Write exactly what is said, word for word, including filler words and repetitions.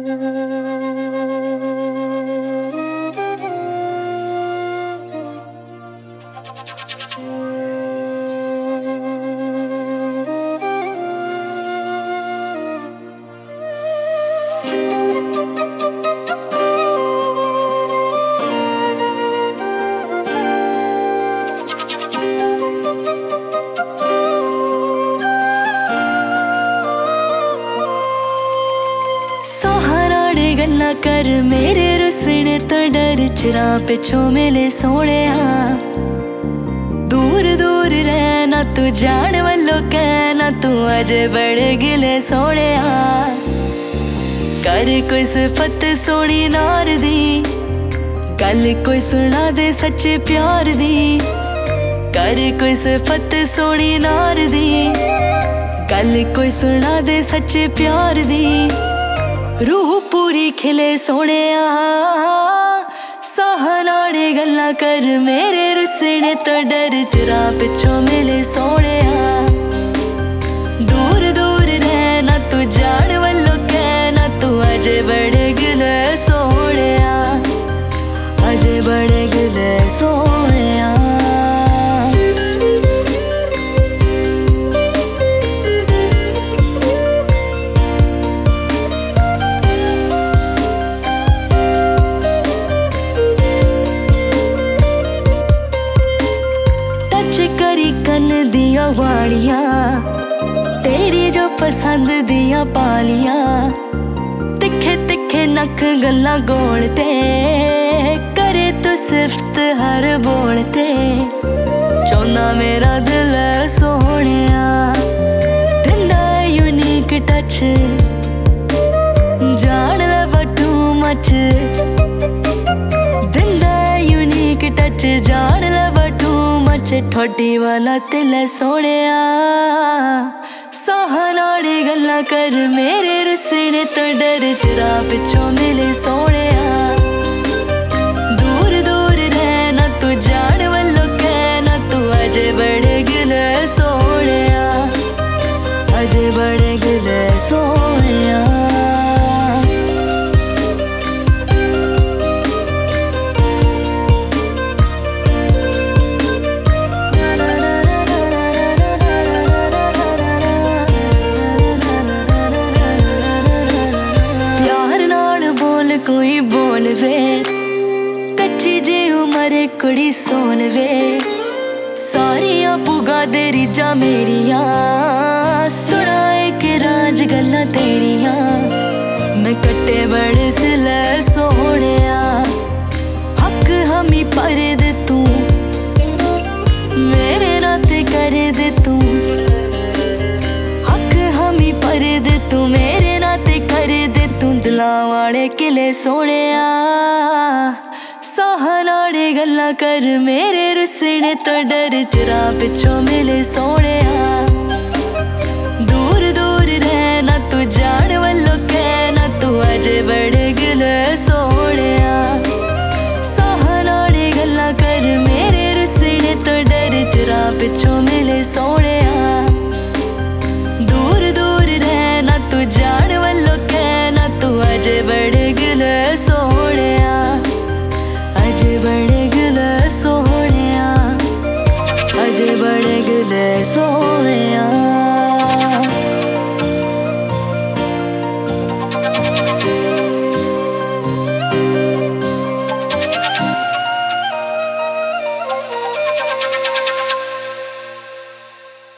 गल्ला कर मेरे रुसने तो डर चिरा पिछों मिले सोने दूर दूर रहना तू जान वालों कहना तू अजे बड़े गिले सोने कर कोई सिफत सोनी नार दी गल कोई सुना दे सच्चे प्यार दी कर कोई सिफत सोनी नार दी गल कोई सुना दे सच्चे प्यार दी रूह पूरी खिले सोने सहनाने गल्ला कर मेरे रुसने तो डर चिरा पिछों मिले सोने दूर दूर रहना तू जान वालों कहना तू अजे बड़े गिले सोने अजे बड़े गिले सोने करी कन दिया वाड़िया तेरी जो पसंद दिया पालिया तिखे तिखे नख गल्ला गोलते करे तू सिफत हर बोलते चौना मेरा दिल सोने दिंदा यूनिक टच जान लवा टू मच दिंदा यूनिक टच जान लवा टू मच ठोडी वाला तिल सोने सहनाने गल्ला कर मेरे रुसने तो डर चिरा पिछों मिले सोने दूर दूर रहना तू जान वालों कहना तू अजे बड़े गिले सोने अजे बड़े गिले सोने कोई बोल वे कच्ची जी उम्र कुड़ी सोन वे सारिया पुगा दे रिजा मेरिया सुना एक राज गल्ला तेरिया मैं कट्टे बड़े सिले सोने हक हमी पर दे तू मेरे नाते कर दे तू हक हमी पर दे तू मेरे नाते कर दे तू दिला वाले किले सोने सहनाने गल्ला कर मेरे रुसने तो डर चिरा पिछों मिले सोने दूर दूर रहना तू जान वालों कहना तू अजे बड़े गिले सोने सहनाने गल्ला कर मेरे रुसने तो डर चिरा पिछों मिले सोने दूर दूर रहना तू जान वालों कहना तू अजे बड़े गिले सोने अजे बड़े गिले सोने अजे बड़े गिले सोने।